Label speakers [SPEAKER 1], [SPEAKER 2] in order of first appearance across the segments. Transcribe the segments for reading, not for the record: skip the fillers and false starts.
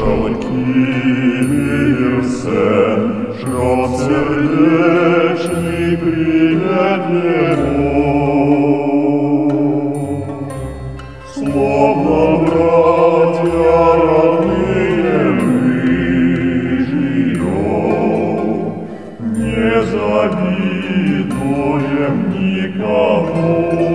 [SPEAKER 1] Маршал Кирсен шлет сердечный привет ему. Словно братья родные мы живем, не завидуем никому.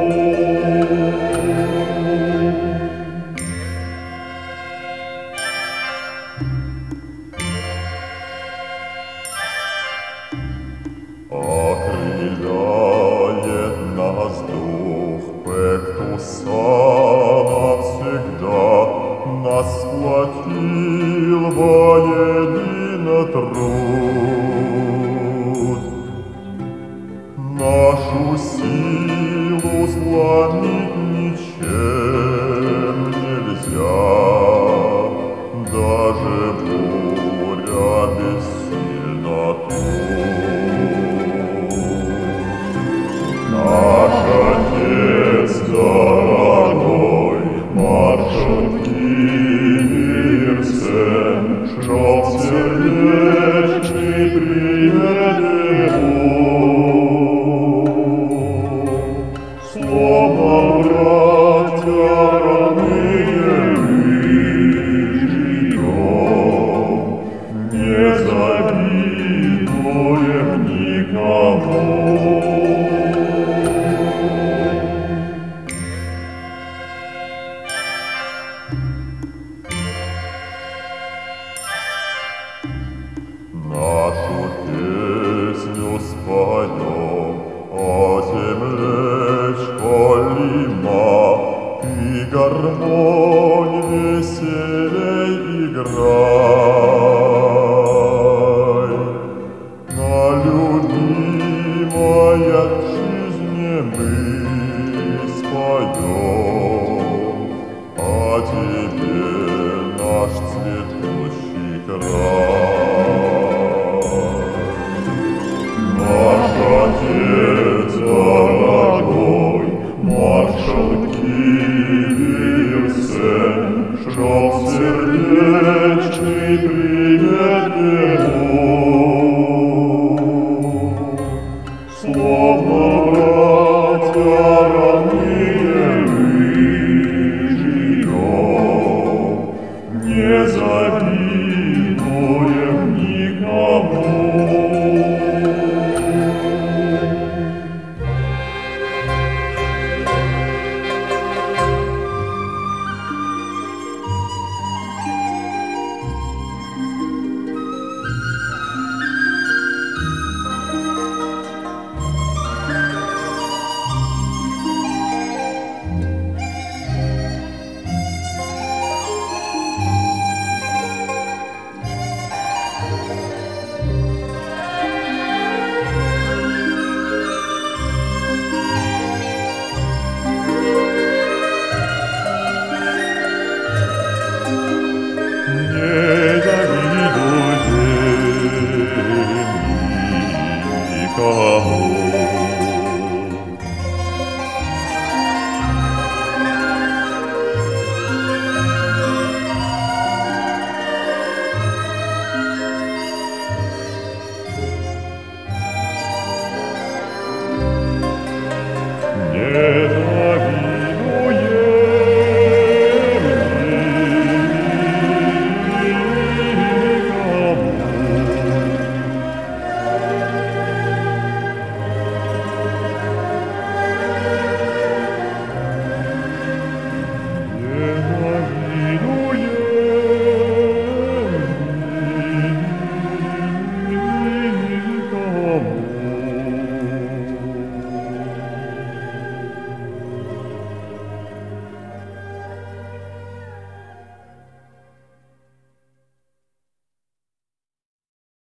[SPEAKER 1] Окрыляет нас дух Пектуса навсегда, нас сплотил воедино труд. Нашу силу сломить ничем нельзя, даже буря бессильна тут. Наш Отец дорогой, маршал Кирсен, шлет сердечный привет ему. Словно братья родные мы живем, не завидуем никому. Нашу песню споем о землечко Лима, и гармонь веселей играй. На любимой отчизне мы споем о тебе, наш цветущий край. Наш Отец дорогой, маршал Кирсен, шлет сердечный привет ему. Словно братья родные мы живем, не завидуем